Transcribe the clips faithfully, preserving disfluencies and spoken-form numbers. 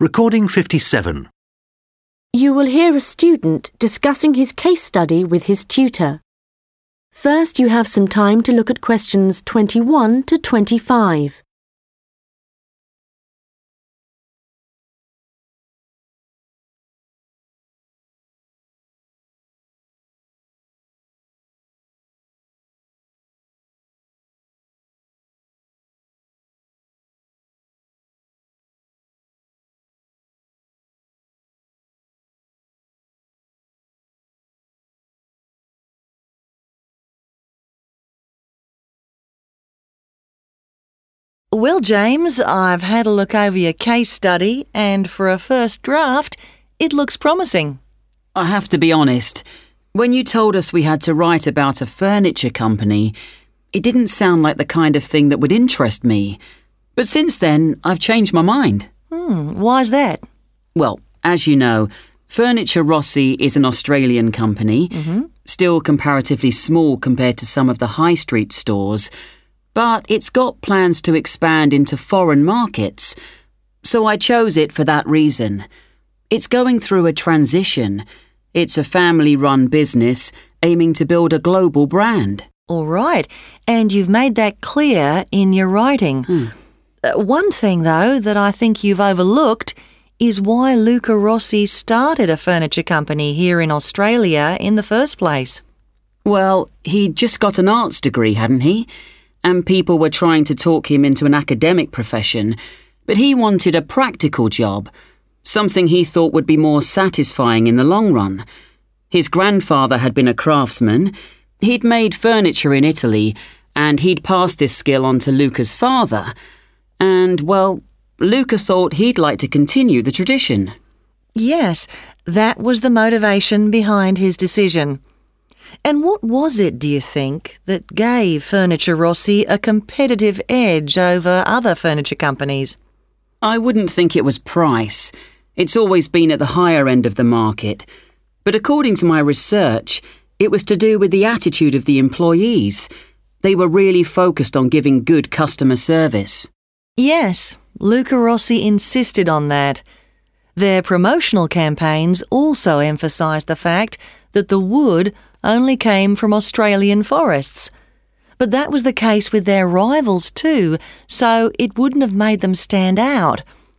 Recording fifty-seven. You will hear a student discussing his case study with his tutor. First, you have some time to look at questions twenty-one to twenty-five. Well, James, I've had a look over your case study, and for a first draft, it looks promising. I have to be honest. When you told us we had to write about a furniture company, it didn't sound like the kind of thing that would interest me. But since then, I've changed my mind. Hmm, why's that? Well, as you know, Furniture Rossi is an Australian company, Mm-hmm. still comparatively small compared to some of the high street stores, but it's got plans to expand into foreign markets, so I chose it for that reason. It's going through a transition. It's a family-run business aiming to build a global brand. All right, and you've made that clear in your writing. Hmm. Uh, one thing, though, that I think you've overlooked is why Luca Rossi started a furniture company here in Australia in the first place. Well, he'd just got an arts degree, hadn't he? And people were trying to talk him into an academic profession, but he wanted a practical job, something he thought would be more satisfying in the long run. His grandfather had been a craftsman, he'd made furniture in Italy, and he'd passed this skill on to Luca's father. And, well, Luca thought he'd like to continue the tradition. Yes, that was the motivation behind his decision. And what was it, do you think, that gave Furniture Rossi a competitive edge over other furniture companies? I wouldn't think it was price. It's always been at the higher end of the market. But according to my research, it was to do with the attitude of the employees. They were really focused on giving good customer service. Yes, Luca Rossi insisted on that. Their promotional campaigns also emphasised the fact that the wood only came from Australian forests. But that was the case with their rivals too, so it wouldn't have made them stand out.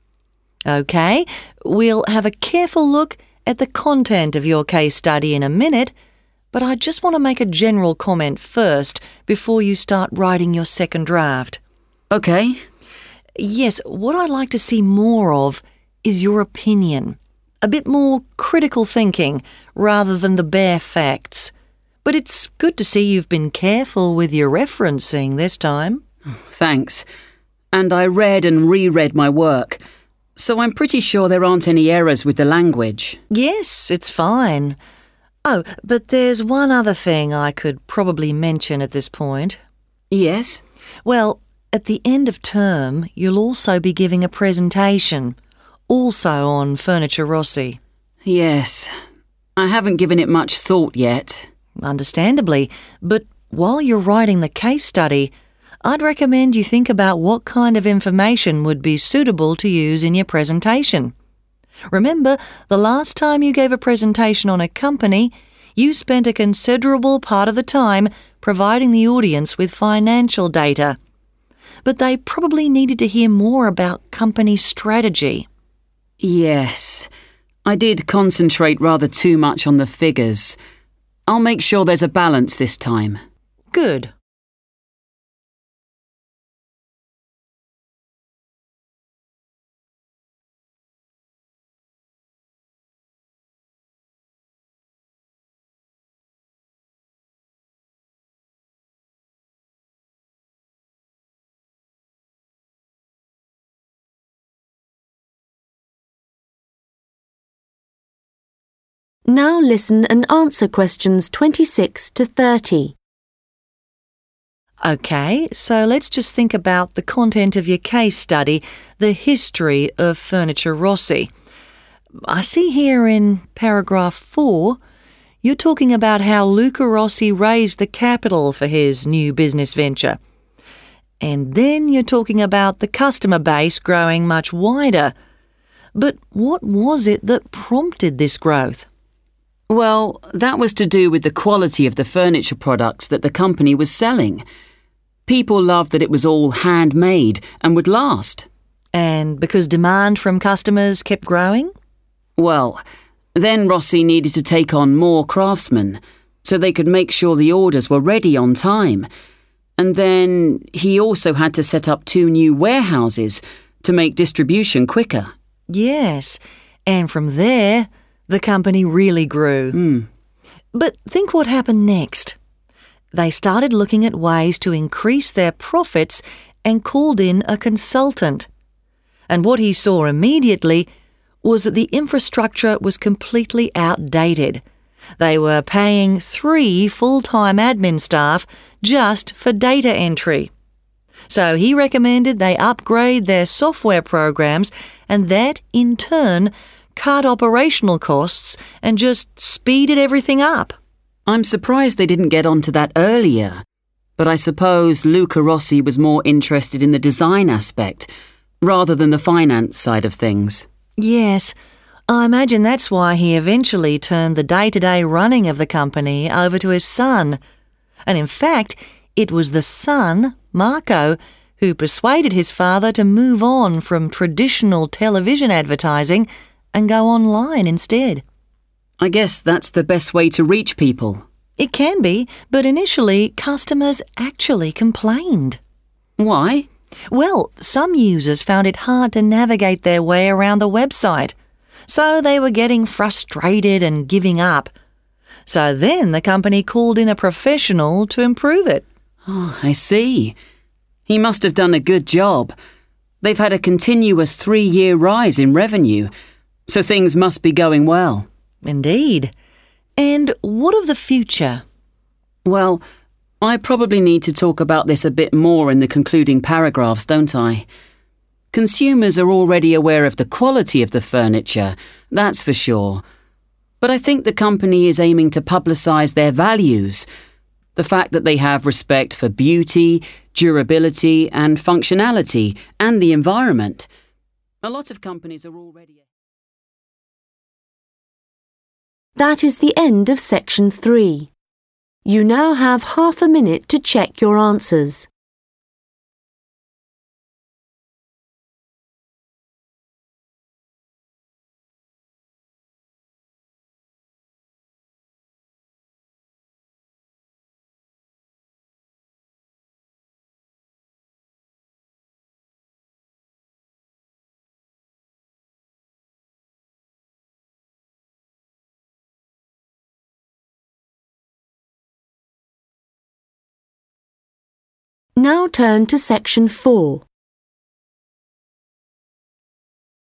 OK, we'll have a careful look at the content of your case study in a minute, but I just want to make a general comment first before you start writing your second draft. OK. Yes, what I'd like to see more of is your opinion. A bit more critical thinking rather than the bare facts. But it's good to see you've been careful with your referencing this time. Thanks. And I read and reread my work, so I'm pretty sure there aren't any errors with the language. Yes, it's fine. Oh, but there's one other thing I could probably mention at this point. Yes? Well, at the end of term, you'll also be giving a presentation, also on Furniture Rossi. Yes. I haven't given it much thought yet. Understandably, but while you're writing the case study, I'd recommend you think about what kind of information would be suitable to use in your presentation. Remember, the last time you gave a presentation on a company, you spent a considerable part of the time providing the audience with financial data. But they probably needed to hear more about company strategy. Yes. I did concentrate rather too much on the figures. I'll make sure there's a balance this time. Good. Now listen and answer questions twenty-six to thirty. OK, so let's just think about the content of your case study, the history of Furniture Rossi. I see here in paragraph four, you're talking about how Luca Rossi raised the capital for his new business venture. And then you're talking about the customer base growing much wider. But what was it that prompted this growth? Well, that was to do with the quality of the furniture products that the company was selling. People loved that it was all handmade and would last. And because demand from customers kept growing? Well, then Rossi needed to take on more craftsmen so they could make sure the orders were ready on time. And then he also had to set up two new warehouses to make distribution quicker. Yes, and from there, the company really grew. Mm. But think what happened next. They started looking at ways to increase their profits and called in a consultant. And what he saw immediately was that the infrastructure was completely outdated. They were paying three full-time admin staff just for data entry. So he recommended they upgrade their software programs, and that, in turn, cut operational costs and just speeded everything up. I'm surprised they didn't get onto that earlier. But I suppose Luca Rossi was more interested in the design aspect rather than the finance side of things. Yes, I imagine that's why he eventually turned the day-to-day running of the company over to his son. And in fact, it was the son, Marco, who persuaded his father to move on from traditional television advertising and go online instead. I guess that's the best way to reach people. It can be, but initially customers actually complained. Why? Well, some users found it hard to navigate their way around the website, so they were getting frustrated and giving up. So then the company called in a professional to improve it. Oh, I see. He must have done a good job. They've had a continuous three-year rise in revenue, so things must be going well. Indeed. And what of the future? Well, I probably need to talk about this a bit more in the concluding paragraphs, don't I? Consumers are already aware of the quality of the furniture, that's for sure. But I think the company is aiming to publicise their values. The fact that they have respect for beauty, durability and functionality and the environment. A lot of companies are already... That is the end of section three. You now have half a minute to check your answers. Now turn to section four.